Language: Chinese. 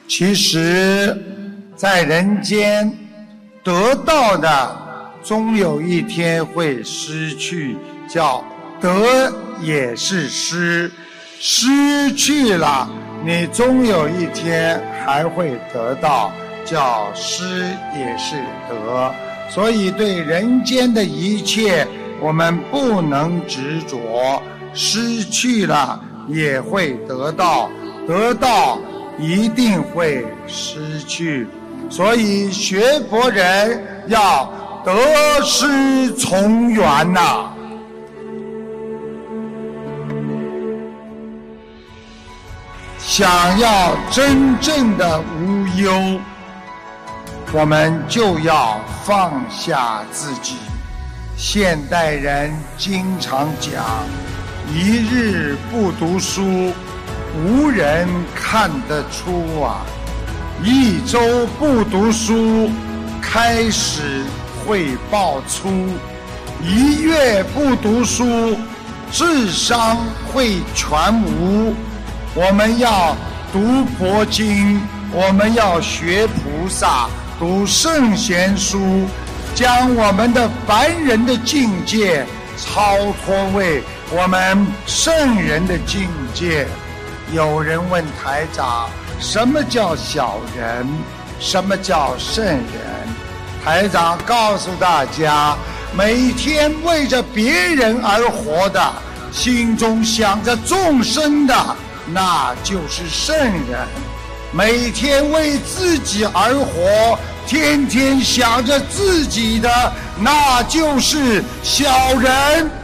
其实在人间得到的终有一天会失去，叫得也是失，失去了你终有一天还会得到，叫失也是得。所以对人间的一切我们不能执着，失去了也会得到，得到一定会失去。所以学佛人要得失从缘呐。想要真正的无忧，我们就要放下自己。现代人经常讲，一日不读书，无人看得出啊。一周不读书，开始会爆粗；一月不读书，智商会全无。我们要读佛经，我们要学菩萨，读圣贤书，将我们的凡人的境界超脱为我们圣人的境界。有人问台长，什么叫小人？什么叫圣人？台长告诉大家，每天为着别人而活的，心中想着众生的，那就是圣人。每天为自己而活，天天想着自己的，那就是小人。